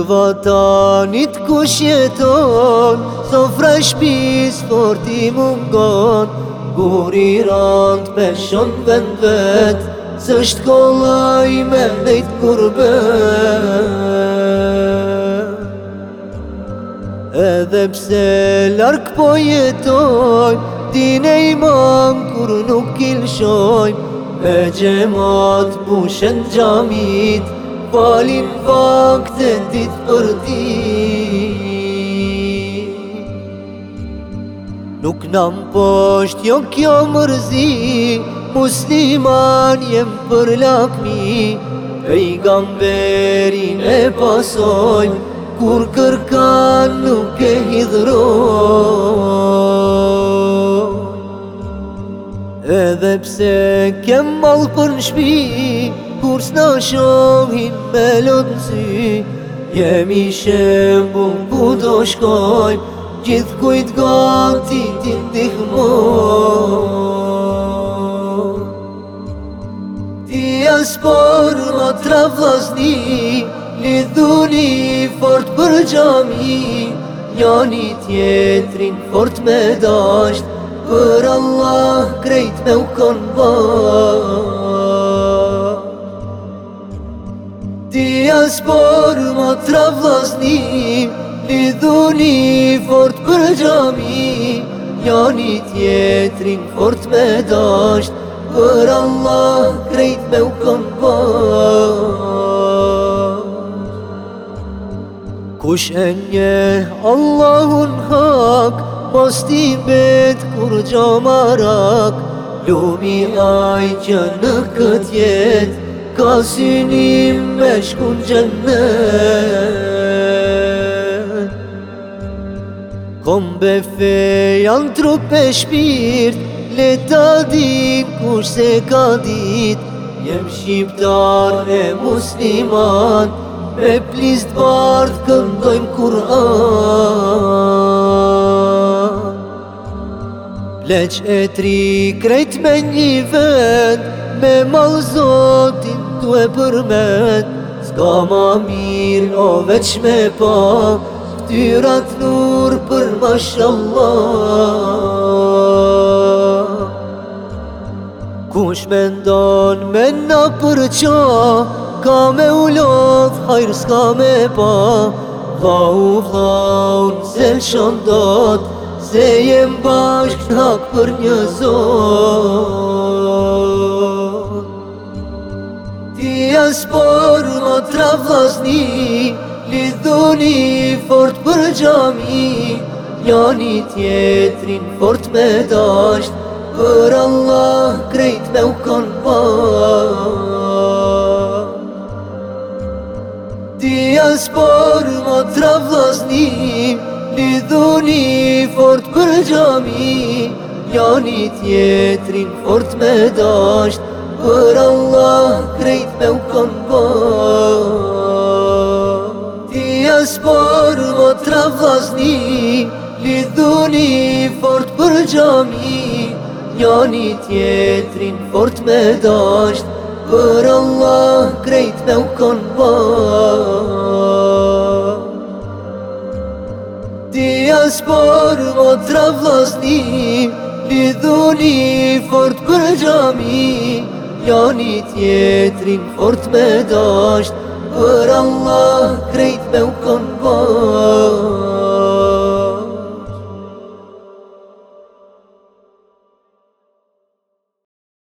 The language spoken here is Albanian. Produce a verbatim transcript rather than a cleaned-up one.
vatanit kush jeton, sofra e shpis fort i mungon. Kur i rand peshon vend vet, s'është kollaj me nejt kurbet. Edhe pse larg po jetojm, din e iman kur nuk i lshojm. Me gjemat pushen gjamit, falin vakten dit për dit. Nuk nam posht jo kjo mërzi, musliman jem për lakmi. Pejgamberin e pasojm, kur kërkan nuk e hidhrojm. Edhe pse kem mall për n'shpi, kur s'na shohin me lot n'sy, jemi shembull ku do shkojm, gjithë kujt gati ti ndihmoj. Ti as por ma tra vllazni, lidhuni fort për xhami, njani tjetrin fort me dasht, për Allah krejt me u kon bash. Ti as por ma tra vllazni, lidhuni fort për xhami, njani tjetrin fort me dasht, për Allah krejt me u kon bash. Kush e njeh Allahun hak, mos t'i bet kur gjamarak. Lumi aj që në kët jet, ka synim me shku n'xhennet. Kombe fe janë trup e shpirt, le ta din kush se ka dit. Jem shqiptar e musliman, me plist bardh këndojmë Kur'an. Pleq e tri krejt me një vend, me mall Zotin tu e përmet. S'ka ma mirë o veç me pa, ftyrat nur për mashallah. Kush me ndon me na përqa, ka me u lodh hajr s'ka me pa. Vlau vlau n'zel shondot, se jem bashk n'hak për një Zot. Ti as por ma tra vllazni, lidhuni fort për xhami, njani tjetrin fort me dasht, për Allah krejt me u kon bash. Ti as por ma tra vllazni, lidhuni fort për xhami, njani tjetrin fort me dasht, për Allah krejt me u kon bash. Ti as por ma tra vllazni, lidhuni fort për xhami, njani tjetrin fort me dasht, për Allah krejt me u kon bash. Ti as por ma tra vllazni, lidhuni fort për xhami, njani tjetrin fort me dasht, për Allah krejt me u kon bash.